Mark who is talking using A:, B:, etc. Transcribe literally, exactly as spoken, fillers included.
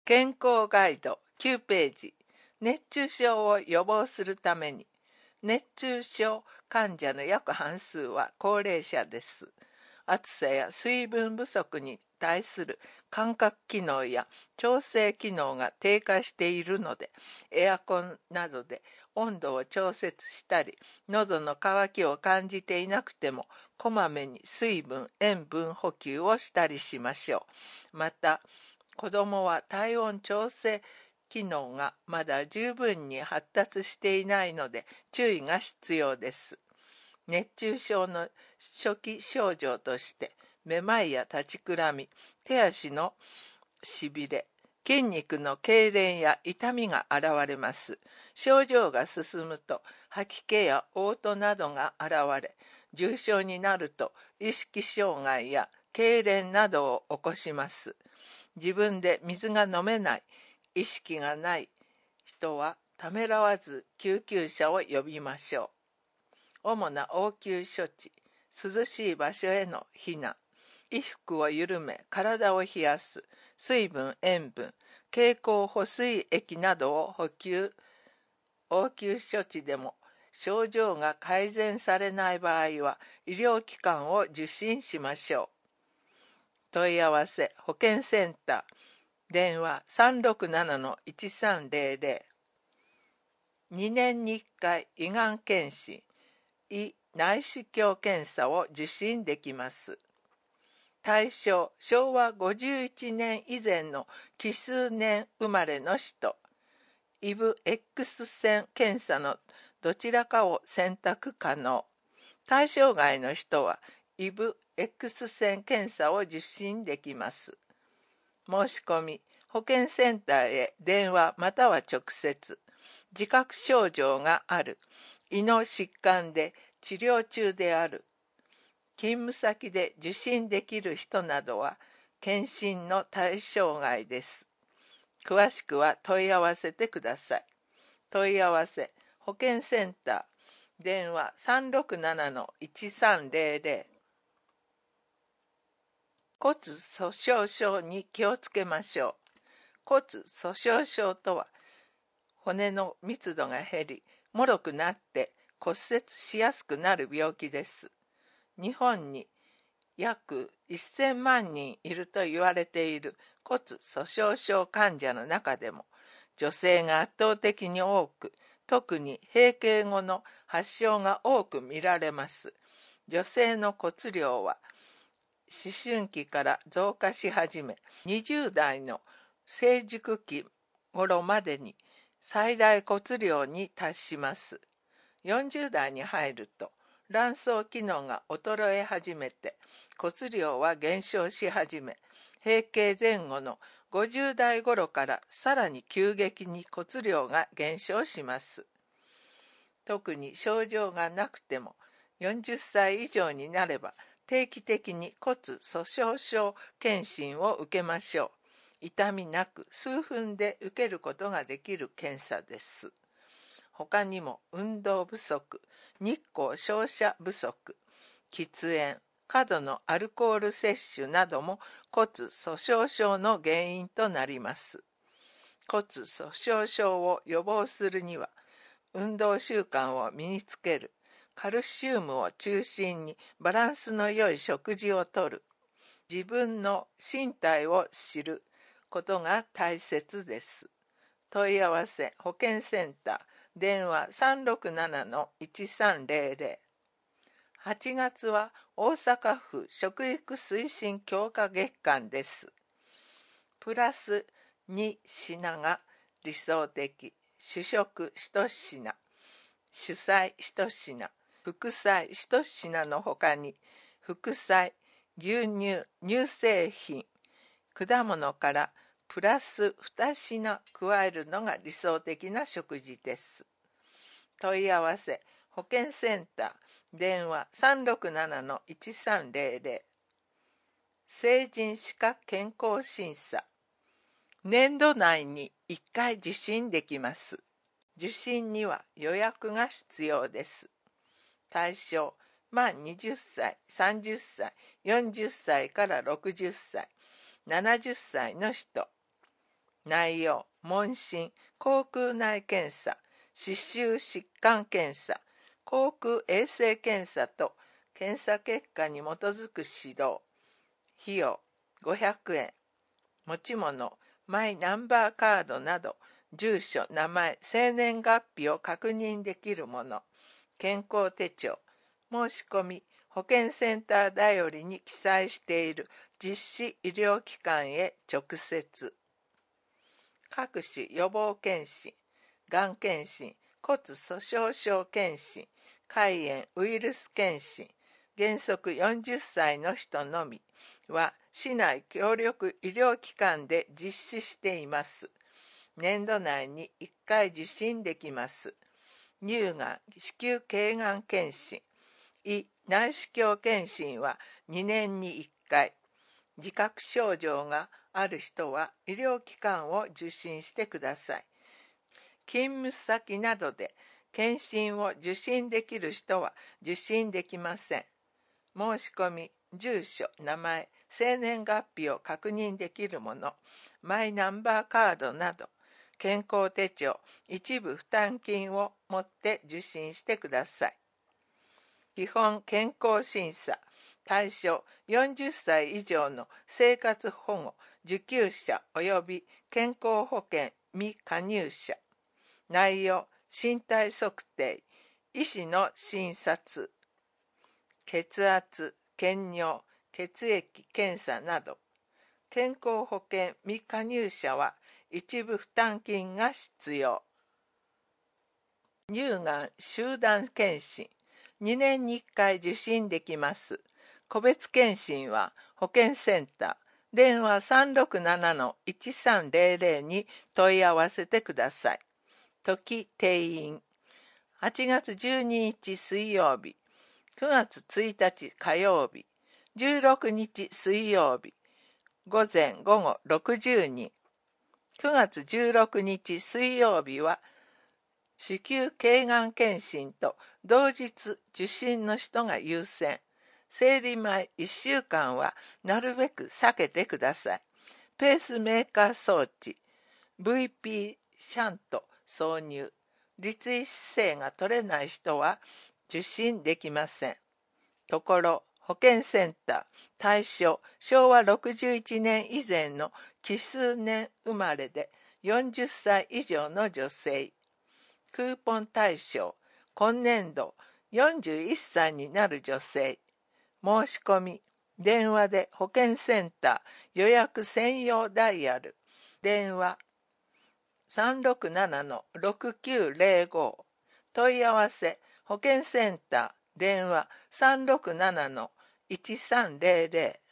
A: 健康ガイドきゅうページ。熱中症を予防するために。熱中症患者の約半数は高齢者です。暑さや水分不足に対する感覚機能や調整機能が低下しているので、エアコンなどで温度を調節したり、喉の渇きを感じていなくても、こまめに水分、塩分補給をしたりしましょう。また、子どもは体温調整機能がまだ十分に発達していないので注意が必要です。熱中症の初期症状としてめまいや立ちくらみ、手足のしびれ、筋肉の痙攣や痛みが現れます。症状が進むと吐き気や嘔吐などが現れ、重症になると意識障害や痙攣などを起こします。自分で水が飲めない、意識がない人はためらわず救急車を呼びましょう。主な応急処置、涼しい場所への避難、衣服を緩め体を冷やす、水分、塩分、経口補水液などを補給。応急処置でも症状が改善されない場合は医療機関を受診しましょう。問い合わせ保健センター電話 さんろくななのいちさんぜろぜろ にねんにいっかい胃がん検診、胃内視鏡検査を受診できます。対象しょうわごじゅういちねん以前の奇数年生まれの人、イブ X 線検査のどちらかを選択可能。対象外の人はイブ X 線検査を受診できます。申し込み、保健センターへ電話または直接。自覚症状がある。胃の疾患で治療中である。勤務先で受診できる人などは検診の対象外です。詳しくは問い合わせてください。問い合わせ保健センター電話 さんろくななのいちさんぜろぜろ。骨粗しょう症に気をつけましょう。骨粗しょう症とは骨の密度が減り、脆くなって骨折しやすくなる病気です。日本に約せんまんにんいると言われている骨粗しょう症患者の中でも、女性が圧倒的に多く、特に閉経後の発症が多く見られます。女性の骨量は思春期から増加し始め、にじゅうだいの成熟期頃までに最大骨量に達します。よんじゅうだいに入ると卵巣機能が衰え始めて骨量は減少し始め、閉経前後のごじゅうだい頃からさらに急激に骨量が減少します。特に症状がなくてもよんじゅっさい以上になれば定期的に骨粗しょう症検診を受けましょう。痛みなく数分で受けることができる検査です。他にも運動不足、日光照射不足、喫煙、過度のアルコール摂取なども骨粗しょう症の原因となります。骨粗しょう症を予防するには、運動習慣を身につける、カルシウムを中心にバランスの良い食事をとる、自分の身体を知ることが大切です。問い合わせ保健センター電話 さんろくななのいちさんぜろぜろ。はちがつは大阪府食育推進強化月間です。プラスに品が理想的。主食いち品、主菜いち品、副菜いち品のほかに、副菜、牛乳、乳製品、果物からプラスに品加えるのが理想的な食事です。問い合わせ保健センター電話 さんろくななのいちさんぜろぜろ。成人歯科健康審査、年度内にいっかい受診できます。受診には予約が必要です。対象満にじゅっさい、さんじゅっさい、よんじゅっさいからろくじゅっさい、ななじゅっさいの人。 内容、問診、口腔内検査、歯周疾患検査、口腔衛生検査と検査結果に基づく指導。費用ごひゃくえん。持ち物、マイナンバーカードなど、住所、名前、生年月日を確認できるもの。健康手帳。申し込み、保健センターだよりに記載している実施医療機関へ直接。各種予防検診、がん検診、骨粗鬆症検診、肝炎ウイルス検診、原則よんじゅっさいの人のみは市内協力医療機関で実施しています。年度内にいっかい受診できます。乳がん、子宮頸がん検診、胃内視鏡検診はにねんにいっかい。自覚症状がある人は医療機関を受診してください。勤務先などで検診を受診できる人は受診できません。申し込み、住所、名前、生年月日を確認できるもの、マイナンバーカードなど、健康手帳、一部負担金を持って受診してください。基本健康審査、対象よんじゅっさい以上の生活保護受給者及び健康保険未加入者。内容、身体測定、医師の診察、血圧、検尿、血液検査など。健康保険未加入者は一部負担金が必要。乳がん集団検診、にねんにいっかい受診できます。個別検診は保健センター、電話 さんろくななのいちさんぜろぜろ に問い合わせてください。時定員、はちがつじゅうににち水曜日、くがつついたち火曜日、じゅうろくにち水曜日、午前午後ろくじゅうにん。くがつじゅうろくにち水曜日は子宮頸がん検診と同日受診の人が優先。生理前いっしゅうかんはなるべく避けてください。ペースメーカー装置 ブイピー シャント挿入。立位姿勢が取れない人は受診できません。ところ保健センター対象しょうわろくじゅういちねん以前の奇数年生まれでよんじゅっさい以上の女性。クーポン対象今年度よんじゅういっさいになる女性。申し込み電話で保健センター予約専用ダイヤル電話 さんろくななのろくきゅうぜろご 問い合わせ保健センター電話 さんろくななのいちさんぜろぜろ